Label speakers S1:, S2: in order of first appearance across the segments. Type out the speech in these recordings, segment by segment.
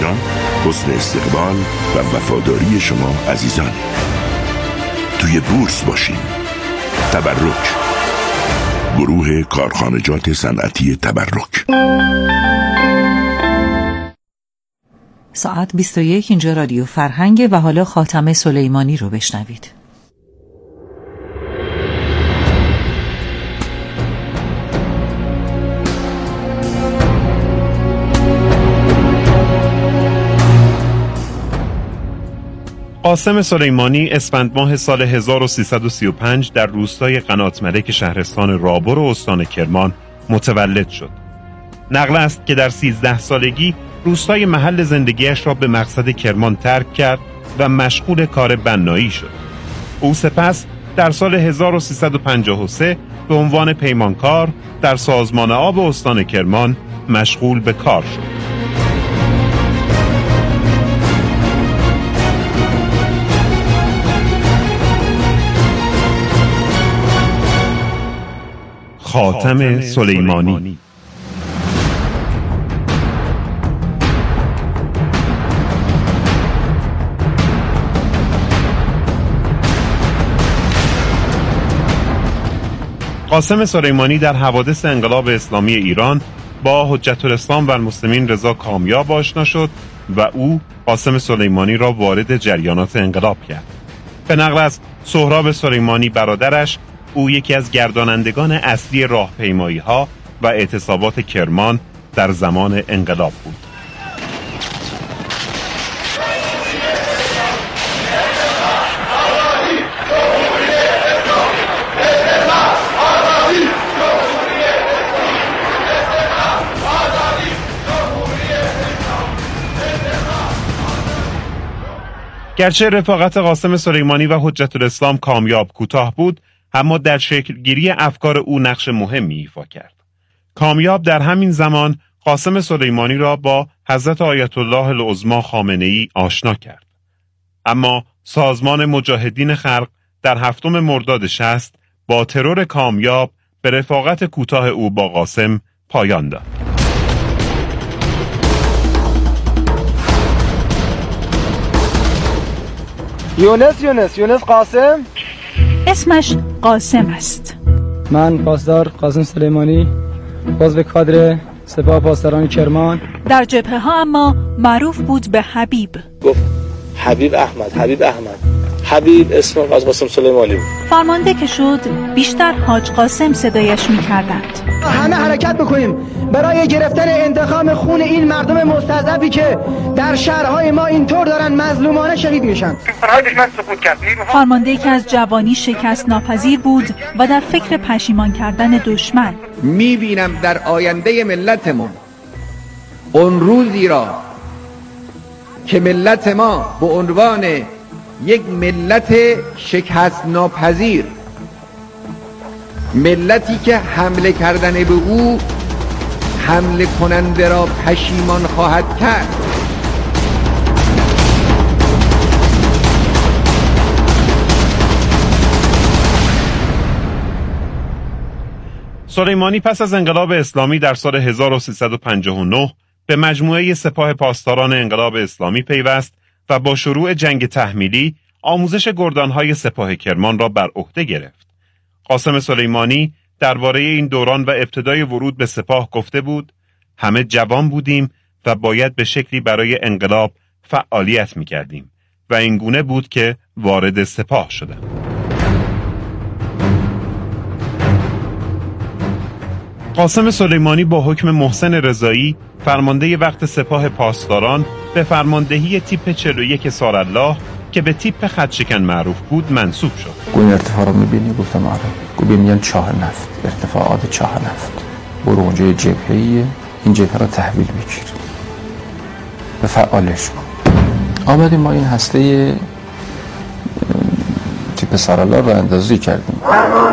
S1: ایران حسن استقبال و وفاداری شما عزیزان. توی بورس باشین. تبرک، گروه کارخانجات صنعتی تبرک.
S2: ساعت 21 اینجا رادیو فرهنگ و حالا خاتم سلیمانی رو بشنوید.
S3: قاسم سلیمانی اسفند ماه سال 1335 در روستای قنات ملک شهرستان رابر و استان کرمان متولد شد. نقل است که در 13 سالگی روستای محل زندگیش را به مقصد کرمان ترک کرد و مشغول کار بنایی شد. او سپس در سال 1353 به عنوان پیمانکار در سازمان آب استان کرمان مشغول به کار شد. خاتم سلیمانی. قاسم سلیمانی در حوادث انقلاب اسلامی ایران با حجت الاسلام و المسلمین رضا کامیاب آشنا شد و او قاسم سلیمانی را وارد جریانات انقلاب کرد. به نقل از سهراب سلیمانی برادرش، او یکی از گردانندگان اصلی راهپیمایی‌ها و اعتصابات کرمان در زمان انقلاب بود. گرچه رفاقت قاسم سلیمانی و حجت الاسلام کامیاب کوتاه بود، اما در شکلگیری افکار او نقش مهمی ایفا کرد. کامیاب در همین زمان قاسم سلیمانی را با حضرت آیت الله العظمی خامنه‌ای آشنا کرد. اما سازمان مجاهدین خلق در 7 مرداد 60 با ترور کامیاب به رفاقت کوتاه او با قاسم پایان داد.
S4: یونس قاسم؟
S5: اسمش قاسم است.
S4: من پاسدار قاسم سلیمانی، عضو کادر سپاه پاسداران کرمان.
S5: در جبهه ها اما معروف بود به حبیب.
S6: گفت حبیب اسم از قاسم سلیمانی بود.
S5: فرمانده که شد بیشتر حاج قاسم صدایش می‌کردند.
S4: همه حرکت بکنیم برای گرفتن انتقام خون این مردم مستضعفی که در شهرهای ما اینطور دارن مظلومانه شهید میشن.
S5: فرمانده که از جوانی شکست ناپذیر بود و در فکر پشیمان کردن دشمن.
S7: میبینم در آینده ملتمون اون روزی را که ملت ما به عنوان یک ملت شکست ناپذیر، ملتی که حمله کردن به او حمله کننده را پشیمان خواهد کرد.
S3: سلیمانی پس از انقلاب اسلامی در سال 1359 به مجموعه سپاه پاسداران انقلاب اسلامی پیوست و با شروع جنگ تحمیلی آموزش گردانهای سپاه کرمان را بر عهده گرفت. قاسم سلیمانی درباره این دوران و ابتدای ورود به سپاه گفته بود: همه جوان بودیم و باید به شکلی برای انقلاب فعالیت می‌کردیم و این گونه بود که وارد سپاه شدم. قاسم سلیمانی با حکم محسن رضایی فرمانده وقت سپاه پاسداران به فرماندهی تیپ 41 سارالله که به تیپ خطشکن معروف بود منصوب شد.
S8: گوین ارتفاع رو میبینی؟ گفتم آره. گوین میگن چاه نفت، ارتفاعات چاه نفت. برو اونجا جبهه‌ایه، این جبهه رو تحویل بگیر و فعالش کن. آمدیم ما این هسته تیپ سارالله رو اندازی کردیم.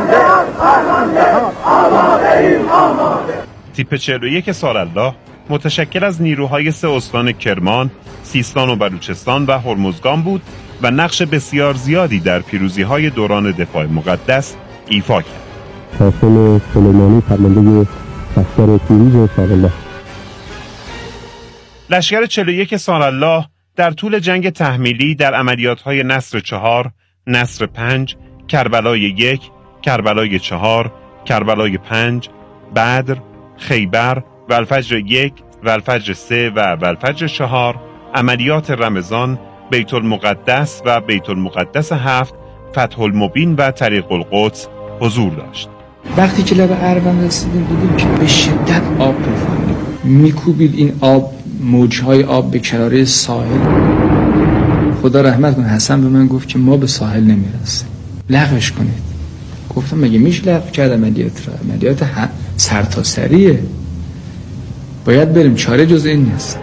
S3: تیپ 41 سارالله متشکل از نیروهای 3 استان کرمان، سیستان و بلوچستان و هرمزگان بود و نقش بسیار زیادی در پیروزی‌های دوران دفاع مقدس ایفا کرد.
S9: قاسم سلیمانی فرمانده بخشار پیروز سارالله.
S3: لشکر 41 سارالله در طول جنگ تحمیلی در عملیات‌های نصر 4، نصر 5، کربلای 1، کربلای 4، کربلای 5، بدر، خیبر، والفجر 1، والفجر 3 و والفجر 4، عملیات رمضان، بیت المقدس و بیت المقدس 7، فتح المبین و طریق القدس حضور داشت.
S8: وقتی که لب اروند رسیدیم دیدیم که به شدت آب طوفان میکوبید این آب، موجهای آب به کناره ساحل. خدا رحمت کنه حسن به من گفت که ما به ساحل نمیرسیم، لغوش کنید. گفتم مگه میشه لغو کرد عملیات را؟ عملیات سرتاسریه، باید بریم، چاره جز این نیست.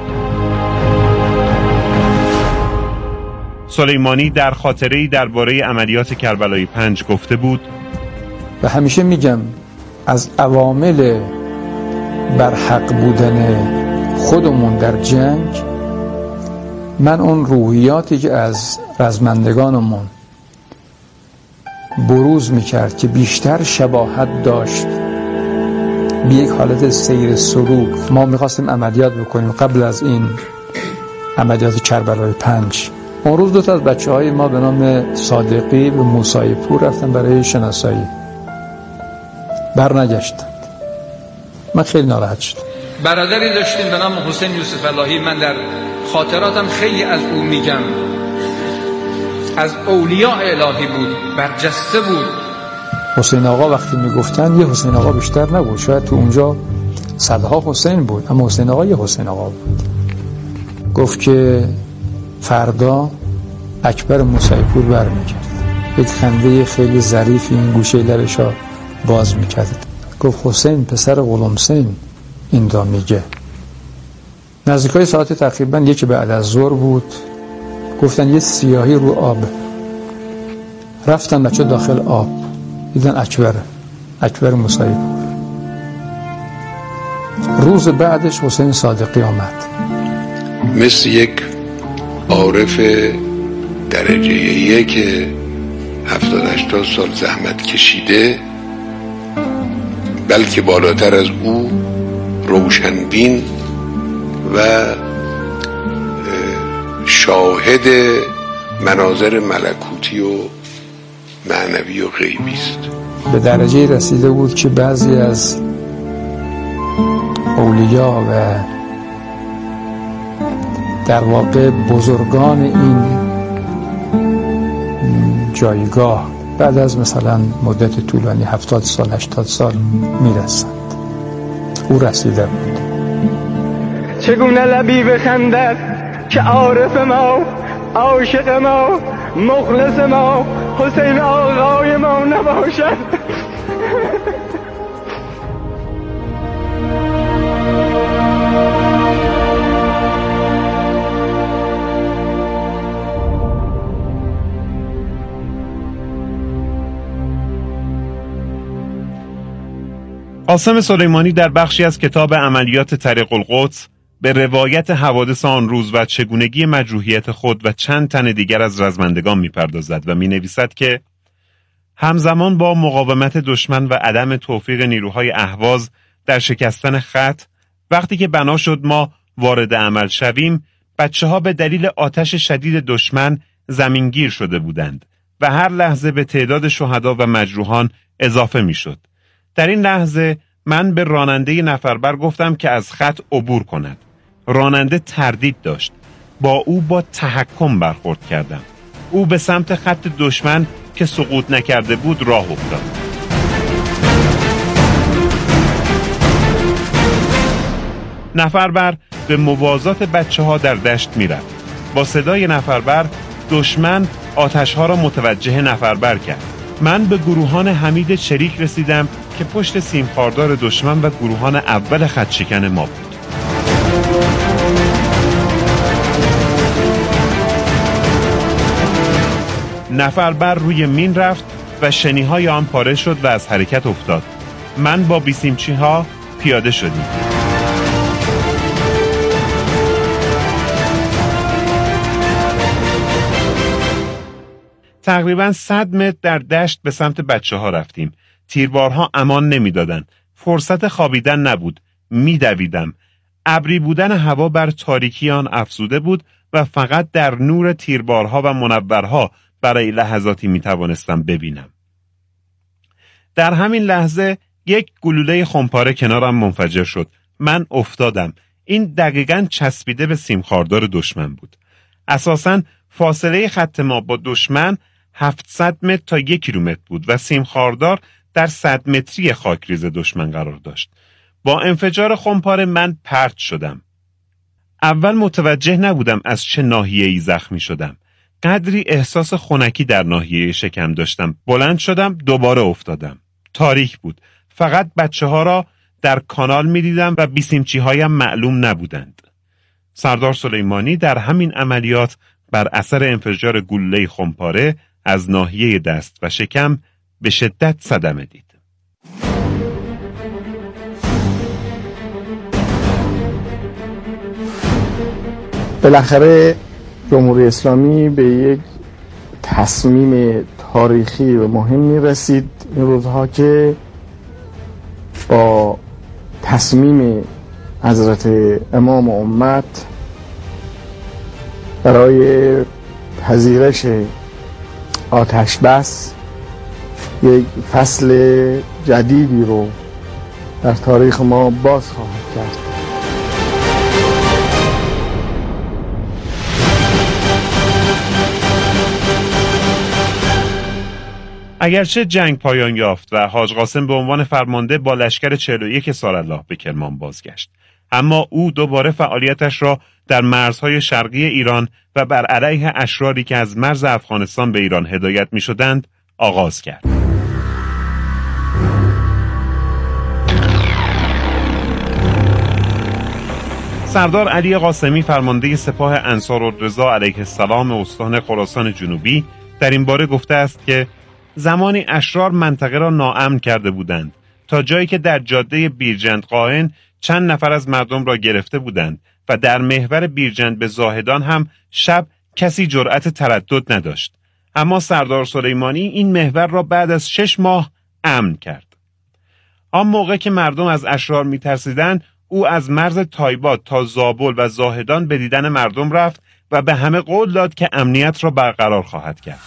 S3: سلیمانی در خاطره‌ای درباره عملیات کربلای 5 گفته بود:
S8: و همیشه میگم از عوامل برحق بودن خودمون در جنگ، من اون روحیاتی که از رزمندگانمون بروز میکرد که بیشتر شباهت داشت به یک حالت سیر سلوک. ما میخواستیم عملیات بکنیم قبل از این عملیات کربلای 5. اون روز 2 از بچه‌های ما به نام صادقی به موسی پور رفتن برای شناسایی، برنگشتند. من خیلی ناراحت شدم. برادری داشتیم به نام حسین یوسف اللهی، من در خاطراتم خیلی از او میگم، از اولیاء الهی بود، برجسته بود. حسین آقا وقتی میگفتن یه حسین آقا بیشتر نبود، شاید تو اونجا صدها حسین بود، اما حسین آقا یه حسین آقا بود. گفت که فردا اکبر موسی پور برمیگرد. یک خنده خیلی ظریفی این گوشه لبشا باز میکرد. گفت حسین پسر غلامسین این دا میگه. نزدیکای ساعت تقریبا 1 بعد از ظهر بود. گفتن یه سیاهی رو آب. رفتن بچه داخل آب، دیدن اکبر موسی پور. روز بعدش حسین صادقی آمد،
S9: مثل یک عارف درجه 1 70-80 سال زحمت کشیده، بلکه بالاتر از او روشنبین و شاهد مناظر ملکوتی و معنوی و غیبی است.
S8: به درجه رسیده بود که بعضی از اولیا و در واقع بزرگان این جایگاه بعد از مثلا مدت طولانی 70 سال 80 سال میرسند. او رسیده بود.
S4: چگونه لبی بخندد که عارف ما، عاشق ما، مخلص ما، حسین آقای ما نباشد.
S3: قاسم سلیمانی در بخشی از کتاب عملیات طریق القدس به روایت حوادث آن روز و چگونگی مجروحیت خود و چند تن دیگر از رزمندگان می‌پردازد و می‌نویسد که همزمان با مقاومت دشمن و عدم توفیق نیروهای اهواز در شکستن خط، وقتی که بنا شد ما وارد عمل شویم، بچه‌ها به دلیل آتش شدید دشمن زمینگیر شده بودند و هر لحظه به تعداد شهدا و مجروحان اضافه می‌شد. در این لحظه من به راننده نفربر گفتم که از خط عبور کند. راننده تردید داشت. با او با تحکم برخورد کردم. او به سمت خط دشمن که سقوط نکرده بود راه افتاد. نفربر به موازات بچه‌ها در دشت می‌رفت. با صدای نفربر دشمن آتش‌ها را متوجه نفربر کرد. من به گروهان حمید چریک رسیدم که پشت سیمخاردار دشمن و گروهان اول خط شکن ما بود. نفربر روی مین رفت و شنیهای آن پاره شد و از حرکت افتاد. من با بیسیمچی‌ها پیاده شدیم. تقریباً 100 متر در دشت به سمت بچه‌ها رفتیم. تیربارها امان نمی‌دادند. فرصت خوابیدن نبود. می‌دویدم. ابری بودن هوا بر تاریکی آن افزوده بود و فقط در نور تیربارها و منورها برای لحظاتی می توانستم ببینم. در همین لحظه یک گلوله خمپاره کنارم منفجر شد. من افتادم. این دقیقاً چسبیده به سیمخاردار دشمن بود. اساساً فاصله خط ما با دشمن 700 متر تا 1 کیلومتر بود و سیمخاردار در 100 متری خاکریز دشمن قرار داشت. با انفجار خمپاره من پرت شدم. اول متوجه نبودم از چه ناحیه‌ای زخمی شدم. قدری احساس خنکی در ناحیه شکم داشتم. بلند شدم، دوباره افتادم. تاریک بود. فقط بچه‌ها را در کانال می‌دیدم و بیسیمچی‌هایم معلوم نبودند. سردار سلیمانی در همین عملیات بر اثر انفجار گلوله خمپاره از ناحیه دست و شکم به شدت صدمه دید.
S10: بالاخره جمهوری اسلامی به یک تصمیم تاریخی و مهمی رسید این روزها که با تصمیم حضرت امام امت برای پذیرش آتش بس یک فصل جدیدی رو در تاریخ ما باز خواهد کرد.
S3: اگرچه جنگ پایان یافت و حاج قاسم به عنوان فرمانده با لشکر 41 سارالله به کرمان بازگشت، اما او دوباره فعالیتش را در مرزهای شرقی ایران و بر علیه اشراری که از مرز افغانستان به ایران هدایت می شدند آغاز کرد. سردار علی قاسمی فرمانده سپاه انصارالرضا علیه السلام استان خراسان جنوبی در این باره گفته است که زمانی اشرار منطقه را ناامن کرده بودند تا جایی که در جاده بیرجند قائن چند نفر از مردم را گرفته بودند و در محور بیرجند به زاهدان هم شب کسی جرأت تردد نداشت. اما سردار سلیمانی این محور را بعد از 6 ماه امن کرد. آن موقع که مردم از اشرار می‌ترسیدند، او از مرز تایبات تا زابل و زاهدان به دیدن مردم رفت و به همه قول داد که امنیت را برقرار خواهد کرد.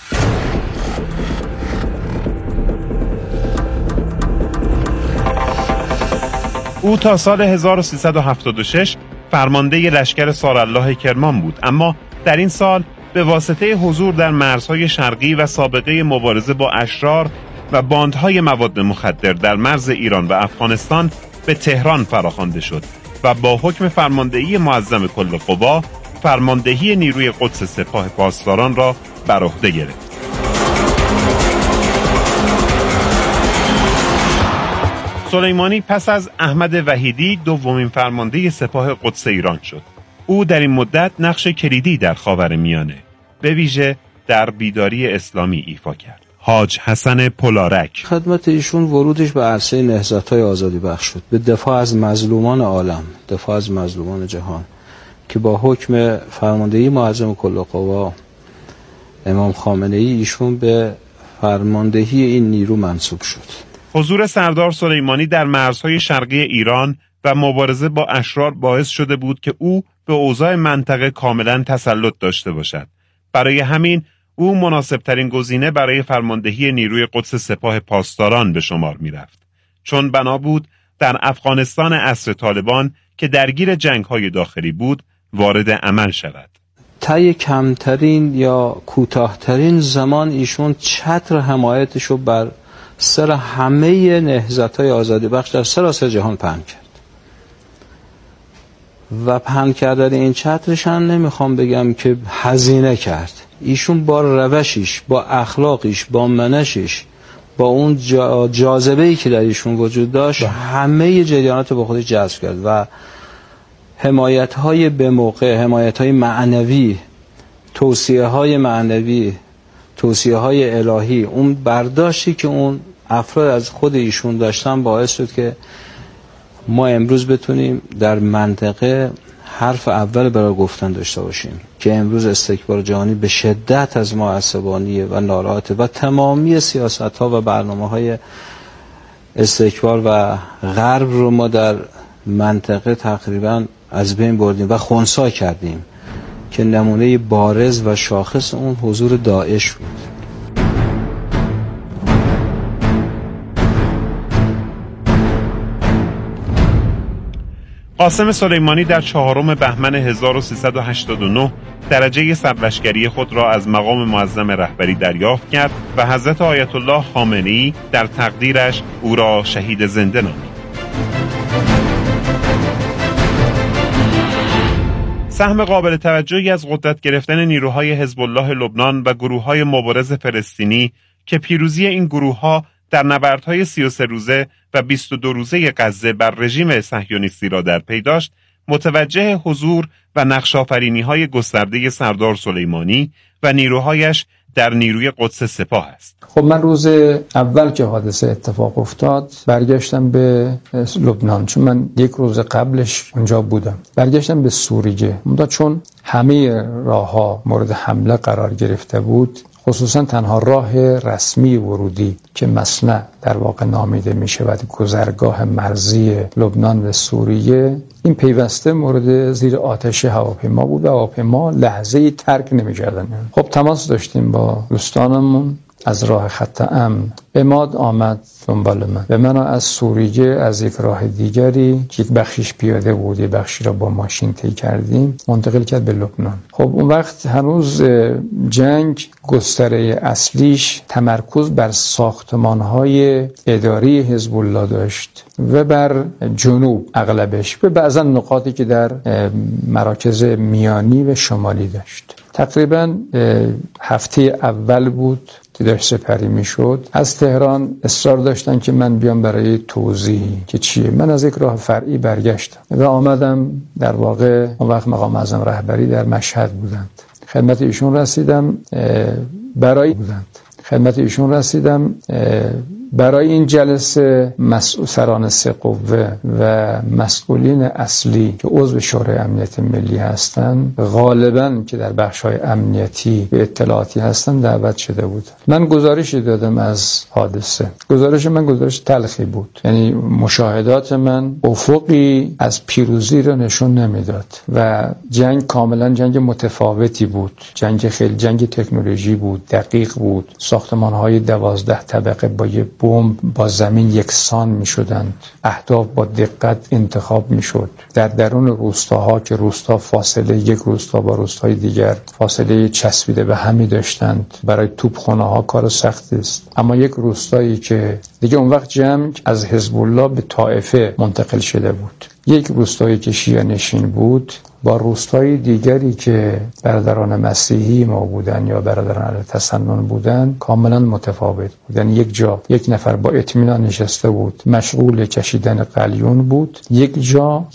S3: او تا سال 1376 فرمانده لشکر سارالله کرمان بود، اما در این سال به واسطه حضور در مرزهای شرقی و سابقه مبارزه با اشرار و باندهای مواد مخدر در مرز ایران و افغانستان به تهران فراخوانده شد و با حکم فرماندهی معظم کل قوا فرماندهی نیروی قدس سپاه پاسداران را بر عهده گرفت. سلیمانی پس از احمد وحیدی دومین فرمانده سپاه قدس ایران شد. او در این مدت نقش کلیدی در خاورمیانه به ویژه در بیداری اسلامی ایفا کرد. حاج حسن پولارک
S11: خدمت ایشون ورودش به عرصه نهضت‌های آزادی بخش شد، به دفاع از مظلومان عالم، دفاع از مظلومان جهان، که با حکم فرماندهی معظم کل قوا امام خامنه‌ای ایشون به فرماندهی این نیرو منصوب شد.
S3: حضور سردار سلیمانی در مرزهای شرقی ایران و مبارزه با اشرار باعث شده بود که او به اوضاع منطقه کاملا تسلط داشته باشد. برای همین او مناسبترین گزینه برای فرماندهی نیروی قدس سپاه پاسداران به شمار می رفت، چون بنا بود در افغانستان عصر طالبان که درگیر جنگ‌های داخلی بود وارد عمل شود.
S11: طی کمترین یا کوتاهترین زمان ایشون چتر حمایتشو بر سر همه نهضت‌های آزادی بخش در سراسر جهان پهن کرد و پهن کردن این چترش هم نمیخوام بگم که هزینه کرد. ایشون با روشش، با اخلاقش، با منشش، با اون جاذبه‌ای که در ایشون وجود داشت همه جریانات با خودش جذب کرد و حمایت‌های به موقع، حمایت‌های معنوی، توصیه‌های معنوی، توصیه‌های الهی، اون برداشتی که اون افراد از خود ایشون داشتن باعث شد که ما امروز بتونیم در منطقه حرف اول برای گفتن داشته باشیم که امروز استکبار جهانی به شدت از ما عصبانیه و ناراحته و تمامی سیاست‌ها و برنامه‌های استکبار و غرب رو ما در منطقه تقریبا از بین بردیم و خنثی کردیم که نمونه بارز و شاخص اون حضور داعش بود.
S3: قاسم سلیمانی در 4 بهمن 1389 درجه سرلشکری خود را از مقام معظم رهبری دریافت کرد و حضرت آیت الله خامنه‌ای در تقدیرش او را شهید زنده نامید. سهم قابل توجهی از قدرت گرفتن نیروهای حزب الله لبنان و گروه‌های مبارز فلسطینی که پیروزی این گروه‌ها در نبردهای 33 روزه و 22 روزه غزه بر رژیم صهیونیستی را در پی داشت، متوجه حضور و نقش‌آفرینی‌های گسترده سردار سلیمانی و نیروهایش در نیروی قدس سپاه است.
S8: خب من روز اول که حادثه اتفاق افتاد برگشتم به لبنان، چون من یک روز قبلش اونجا بودم. برگشتم به سوریه، چون همه راه‌ها مورد حمله قرار گرفته بود، خصوصا تنها راه رسمی ورودی که مصنع در واقع نامیده می شود، گذرگاه مرزی لبنان و سوریه، این پیوسته مورد زیر آتش هواپیما بود و هواپیما لحظه‌ای ترک نمی کردن. خب تماس داشتیم با دوستانمون از راه خط امن. عماد آمد دنبال من و منو از سوریه از یک راه دیگری که یک بخشیش پیاده بود، یک بخشی را با ماشین طی کردیم، منتقل کرد به لبنان. خب اون وقت هنوز جنگ گستره اصلیش تمرکز بر ساختمان‌های اداری حزب الله داشت و بر جنوب اغلبش و بعضا نقاطی که در مراکز میانی و شمالی داشت. تقریبا هفته اول بود که داشت سپری می شد. از تهران اصرار داشتن که من بیام برای توضیحی که چیه. من از یک راه فرعی برگشتم و آمدم، در واقع اون وقت مقام معظم رهبری در مشهد بودند. خدمت ایشون رسیدم برای این جلسه سران 3 قوه و مسئولین اصلی که عضو شورای امنیت ملی هستند، غالباً که در بخش‌های امنیتی و اطلاعاتی هستند، دعوت شده بود. من گزارشی دادم از حادثه. گزارش من گزارش تلخی بود، یعنی مشاهدات من افقی از پیروزی را نشون نمیداد و جنگ کاملاً جنگ متفاوتی بود. جنگ تکنولوژی بود، دقیق بود. ساختمان‌های 12 طبقه با بمب با زمین یکسان می شدند. اهداف با دقت انتخاب می شد. در درون روستاها که روستا فاصله یک روستا با روستای دیگر فاصله چسبیده به همی داشتند، برای توپخانه ها کار سختی است. اما یک روستایی که دیگه اون وقت جنگ از حزب الله به طائفه منتقل شده بود، یک روستایی که شیعه نشین بود با روستای دیگری که برادران مسیحی ما بودن یا برادران اهل تسنن بودن کاملا متفاوت بود. یعنی یک نفر با اطمینان نشسته بود مشغول کشیدن قلیون بود، یک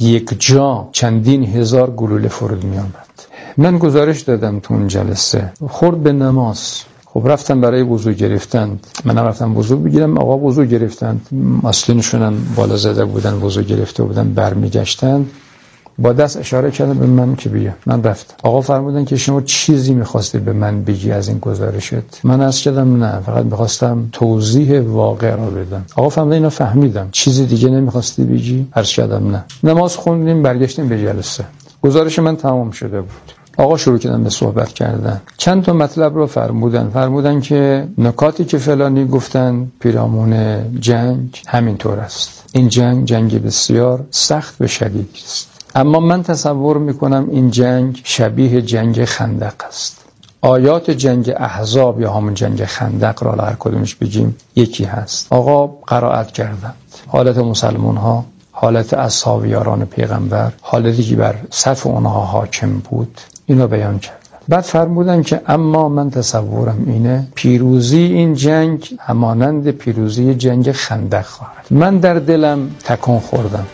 S8: جا چندین هزار گلوله فرود می آمد. من گزارش دادم تو اون جلسه، خورد به نماز. خب رفتم برای وضو گرفتن، من رفتم وضو بگیرم، آقا وضو گرفتن، مسئولینشون هم بالا زده بودن، وضو گرفته بودن، برمیگشتن، با دست اشاره کردن به من که بیا. من رفتم. آقا فرمودن که شما چیزی می‌خواستی به من بگی از این گزارشت؟ من عرض کردم نه، فقط می‌خواستم توضیح واقع را بدم. آقا فرمودن اینو فهمیدم، چیزی دیگه نمی‌خواستی بگی؟ عرض کردم نه. نماز خوندیم، برگشتیم به جلسه. گزارش من تمام شده بود. آقا شروع کردن به صحبت کردن. چند تا مطلب رو فرمودن که نکاتی که فلانی گفتن پیرامون جنگ همینطور است. این جنگ بسیار سخت و شدید است. اما من تصور میکنم این جنگ شبیه جنگ خندق است. آیات جنگ احزاب یا همون جنگ خندق را هر کدومش بگیم یکی هست. آقا قرائت کردند حالت مسلمان ها، حالت اصحاب یاران پیغمبر، حالتی که بر صف اونها حاکم بود، اینو بیان کردن. بعد فرمودن که اما من تصورم اینه پیروزی این جنگ همانند پیروزی جنگ خندق خواهد. من در دلم تکون خوردم.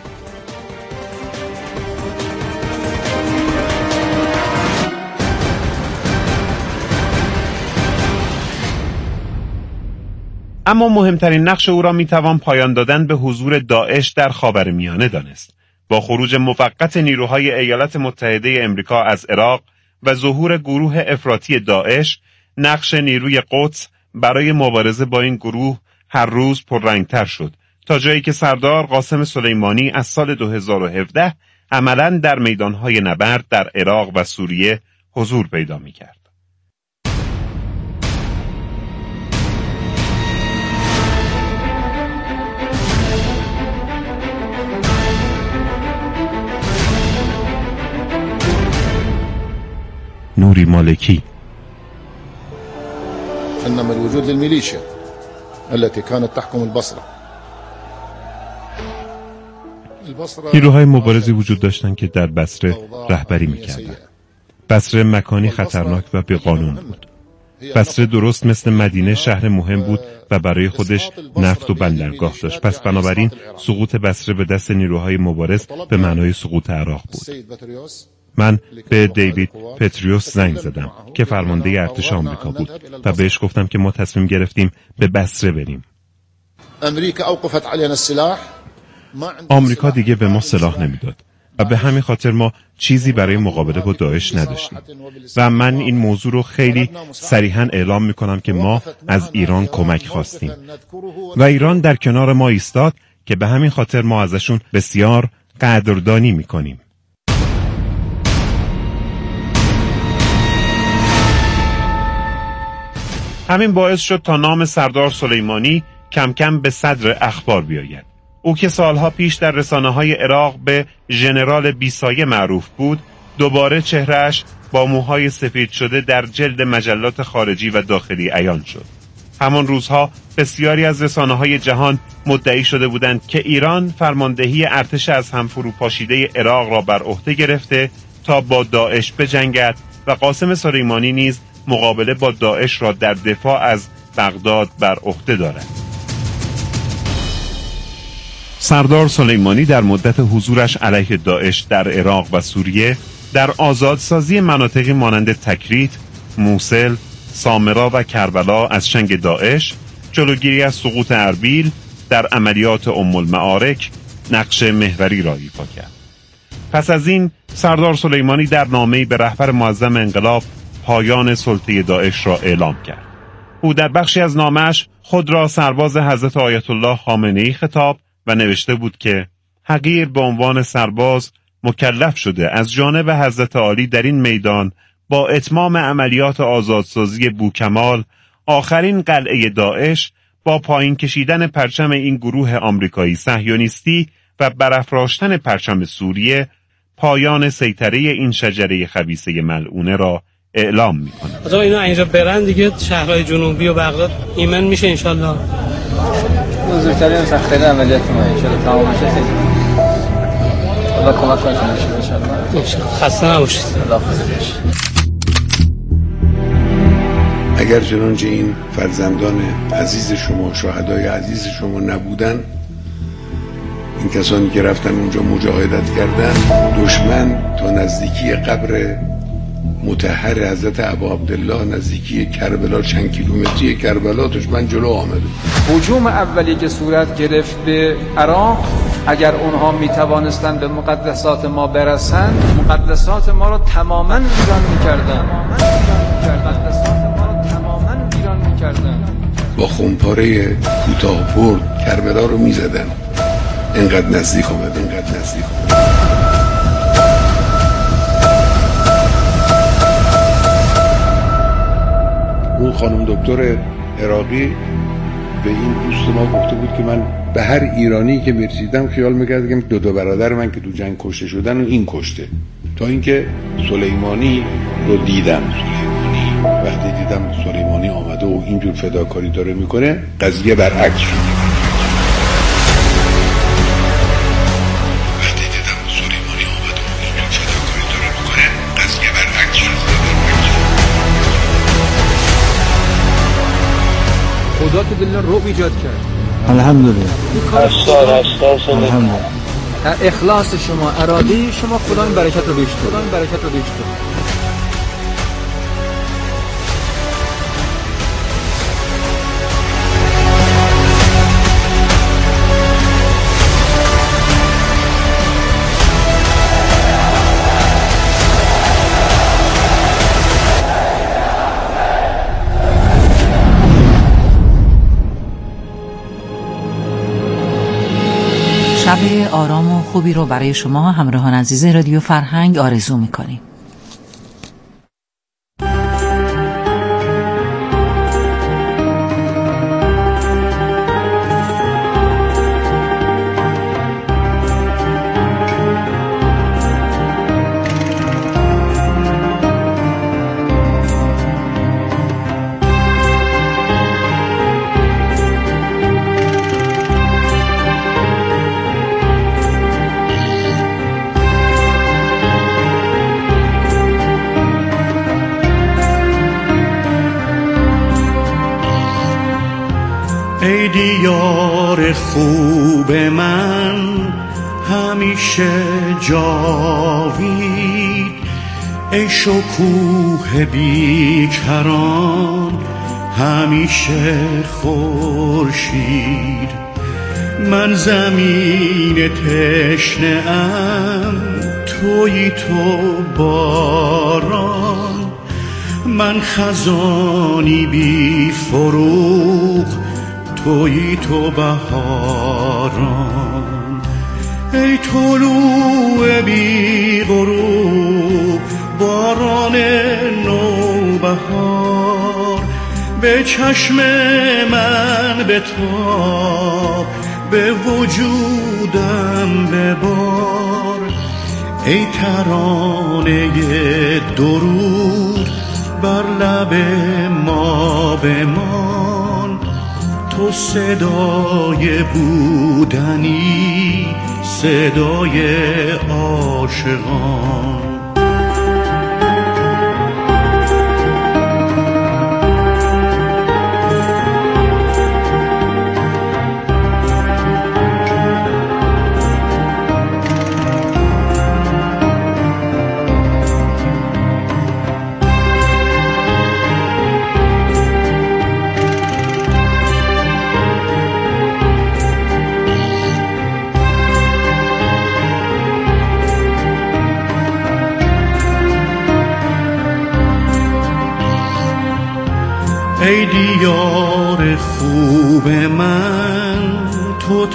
S3: اما مهمترین نقش او را میتوان پایان دادن به حضور داعش در خاورمیانه دانست. با خروج موقت نیروهای ایالات متحده امریکا از عراق و ظهور گروه افراطی داعش، نقش نیروی قدس برای مبارزه با این گروه هر روز پررنگتر شد، تا جایی که سردار قاسم سلیمانی از سال 2017 عملاً در میدانهای نبرد در عراق و سوریه حضور پیدا می‌کرد. نوری مالکی
S12: انما الوجود للميليشيا التي كانت تحكم البصره.
S3: نیروهای مبارزی وجود داشتند که در بصره رهبری می‌کردند. بصره مکانی خطرناک و بی‌قانون بود. بصره درست مثل مدینه شهر مهم بود و برای خودش نفت و بندرگاه داشت. پس بنابراین سقوط بصره به دست نیروهای مبارز به معنای سقوط عراق بود. من به دیوید پتریوس زنگ زدم که فرمانده ارتش آمریکا بود و بهش گفتم که ما تصمیم گرفتیم به بصره بریم. آمریکا دیگه به ما سلاح نمیداد و به همین خاطر ما چیزی برای مقابله با داعش نداشتیم و من این موضوع رو خیلی صریحاً اعلام میکنم که ما از ایران کمک خواستیم و ایران در کنار ما ایستاد که به همین خاطر ما ازشون بسیار قدردانی میکنیم. همین باعث شد تا نام سردار سلیمانی کم کم به صدر اخبار بیاید. او که سالها پیش در رسانه‌های عراق به ژنرال بیسایه معروف بود، دوباره چهرهش با موهای سفید شده در جلد مجلات خارجی و داخلی عیان شد. همان روزها بسیاری از رسانه‌های جهان مدعی شده بودند که ایران فرماندهی ارتش از هم فروپاشیده عراق را بر عهده گرفته تا با داعش بجنگد و قاسم سلیمانی نیز مقابله با داعش را در دفاع از بغداد بر عهده دارد. سردار سلیمانی در مدت حضورش علیه داعش در عراق و سوریه در آزادسازی مناطقی مانند تکریت، موصل، سامرا و کربلا از چنگ داعش، جلوگیری از سقوط اربیل، در عملیات ام المعارک نقش محوری را ایفا کرد. پس از این سردار سلیمانی در نامه‌ای به رهبر معظم انقلاب پایان سلطه داعش را اعلام کرد. او در بخشی از نامه‌اش خود را سرباز حضرت آیت الله خامنه‌ای خطاب و نوشته بود که حقیر به عنوان سرباز مکلف شده از جانب حضرت عالی در این میدان با اتمام عملیات آزادسازی بوکمال آخرین قلعه داعش با پایین کشیدن پرچم این گروه آمریکایی صهیونیستی و برافراشتن پرچم سوریه پایان سیطره این شجره خبیثه ملعونه را اعلام می‌کنه.
S13: آقا اینا اینجا برن دیگه شهرهای جنوبی و بغداد ایمن میشه انشالله.
S8: بزرگترین سخت‌ترین عملیات ما انشالله تمام میشه. الله کمک کنه انشالله.
S13: خسته نباشید.
S8: الله حافظ.
S9: اگر چنانچه این فرزندان عزیز شما، شهدای عزیز شما نبودن، این کسانی که رفتن اونجا مجاهدت کردن، دشمن تا نزدیکی قبر مطهر حضرت ابا عبدالله، نزدیکی کربلا، چند کیلومتری کربلا، دشمن جلو آمده.
S7: هجوم اولی که صورت گرفت به عراق، اگر اونها میتوانستند به مقدسات ما برسند، مقدسات ما رو تماما ویران میکردن.
S9: با خمپاره کوتاه برد کربلا رو میزدن. اینقدر نزدیک آمد، اینقدر نزدیک آمد. اون خانم دکتر عراقی به این دوست ما گفته بود که من به هر ایرانی که میرسیدم خیال میکردم که دو برادر من که تو جنگ کشته شدن و این کشته. تا اینکه سلیمانی رو دیدم. وقتی دیدم سلیمانی آمده و اینجور فداکاری داره میکنه، قضیه برعکس شد.
S7: خدا که دل رو ایجاد کرد.
S8: الحمدلله.
S7: الحمدلله. اخلاص شما، اراده شما، خدا این برکت رو بیشتر. خدا این برکت رو بیشتر.
S2: شب آرام و خوبی رو برای شما همراهان عزیز رادیو فرهنگ آرزو می‌کنیم.
S14: ای دیار خوب من همیشه جاوید، ای شکوه بیکران همیشه خورشید. من زمین تشنه ام تویی تو باران، من خزانی بی فروغ تویی تو بهاران. ای طلوع بی غروب باران نوبهار، به چشم من بتاب به وجودم ببار. ای ترانه درود بر لب ما بمان، تو صدای بودنی صدای عاشقان. ای دیار خوب من تو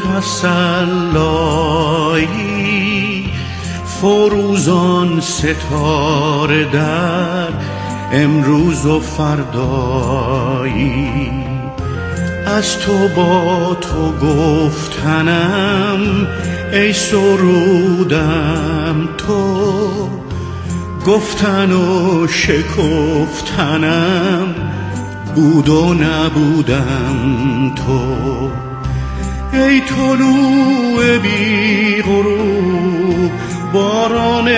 S14: تسلایی، فروزان ستاره در امروز و فردایی. از تو با تو گفتنم ای سرودم تو، گفتن و شکفتنم بود و نبودم تو. ای طلوع بی غروب باران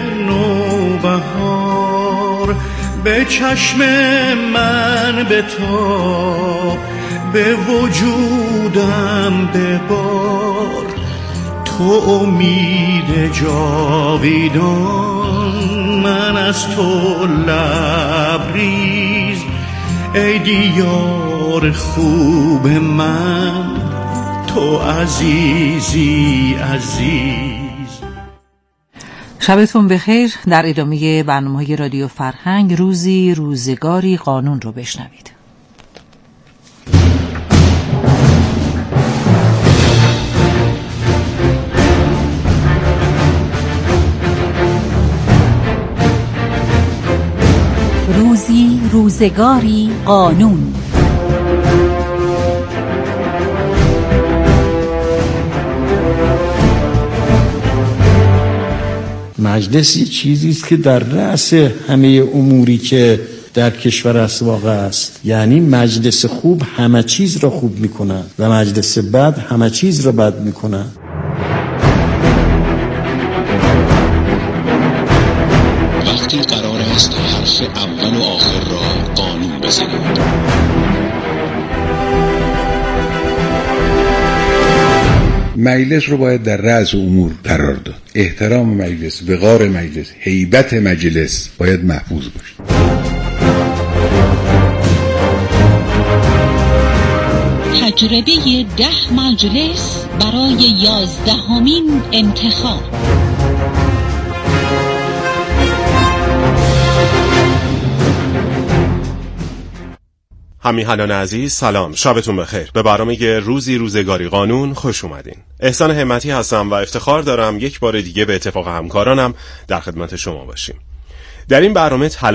S14: نوبهار، به چشم من بتاب به وجودم ببار. تو امید جاویدان من از تو لبریز، ای دیار خوب من تو عزیزی عزیز.
S2: شبتون بخیر. در ادامه برنامه‌های رادیو فرهنگ روزی روزگاری قانون رو بشنوید.
S5: روزی روزگاری قانون.
S15: مجلس یه چیزی است که در رأس همه اموری که در کشور اسواق است. یعنی مجلس خوب همه چیز را خوب میکنه و مجلس بد همه چیز را بد میکنه.
S16: وقتی قرار است حرف اول و آخر را قانون بزنید.
S9: مجلس رو باید در رأس امور قرار داد. احترام مجلس، وقار مجلس، هیبت مجلس باید محفوظ باشه.
S17: تجربه 10 مجلس برای 11مین انتخاب.
S18: همیهنان عزیز سلام، شبتون بخیر. به برنامه روزی روزگاری قانون خوش اومدین. احسان همتی هستم و افتخار دارم یک بار دیگه به اتفاق همکارانم در خدمت شما باشیم. در این برنامه